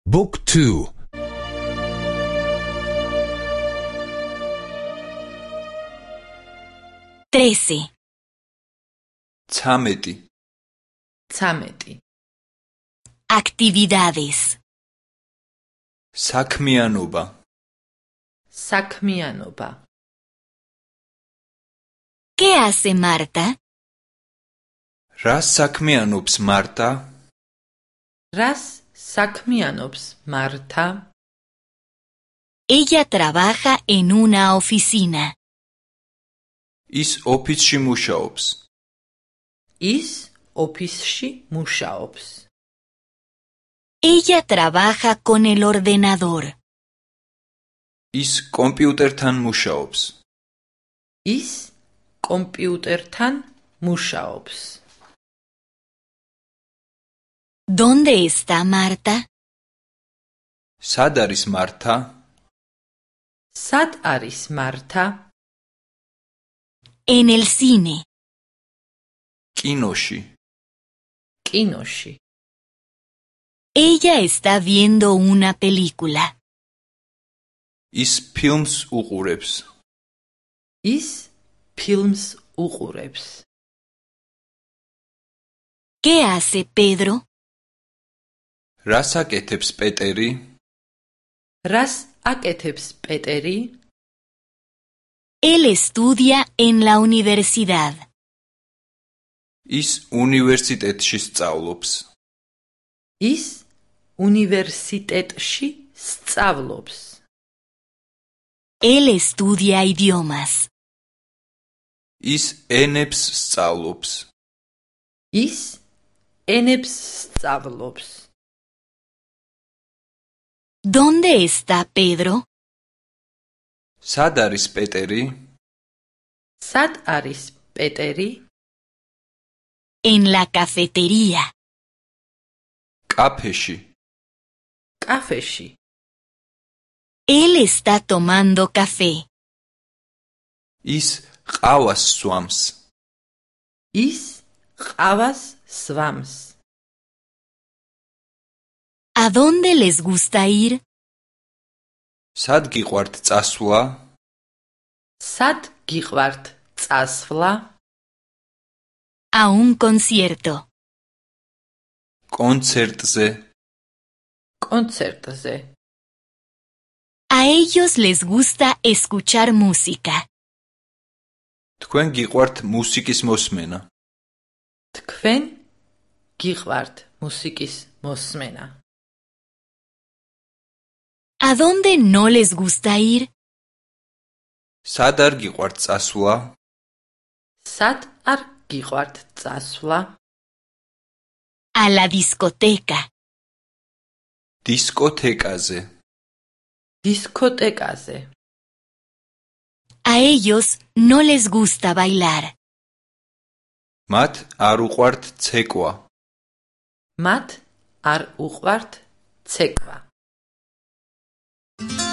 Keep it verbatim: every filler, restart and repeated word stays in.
Book two. Trece. ცამეტი. ცამეტი. Actividades. საქმიანობა. საქმიანობა. ¿Qué hace Marta? რას საქმიანობს მარტა? რას საქმიანობს მართა? Ella trabaja en una oficina. ის ოფისში მუშაობს. ის ოფისში მუშაობს. Ella trabaja con el ordenador. ის კომპიუტერთან მუშაობს. ის კომპიუტერთან მუშაობს. ¿Dónde está Marta? სად არის მართა? სად არის მართა? En el cine. კინოში. კინოში. Ella está viendo una película. ის ფილმს უყურებს. ის ფილმს უყურებს. ¿Qué hace Pedro? რას აკეთებს პეტერი? რას აკეთებს პეტერი? Él estudia en la universidad. ის უნივერსიტეტში სწავლობს. ის უნივერსიტეტში სწავლობს. Él estudia idiomas. ის ენებს სწავლობს. ის ენებს სწავლობს. ¿Dónde está Pedro? სად არის პეტერი? სად არის პეტერი? En la cafetería. კაფეში. კაფეში. Él está tomando café. ის ყავას სვამს. ის ყავას სვამს. ¿A dónde les gusta ir? სად გიყვართ წასვლა? სად გიყვართ წასვლა? A un concierto. კონცერტზე. კონცერტზე. A ellos les gusta escuchar música. თქვენ გიყვართ მუსიკის მოსმენა? თქვენ გიყვართ მუსიკის მოსმენა? ¿A dónde no les gusta ir? სად არ გიყვართ წასვლა? სად არ გიყვართ წასვლა? A la discoteca. დისკოთეკაზე. დისკოტეკაზე. A ellos no les gusta bailar. მათ არ უყვართ ცეკვა. მათ არ უყვართ ცეკვა.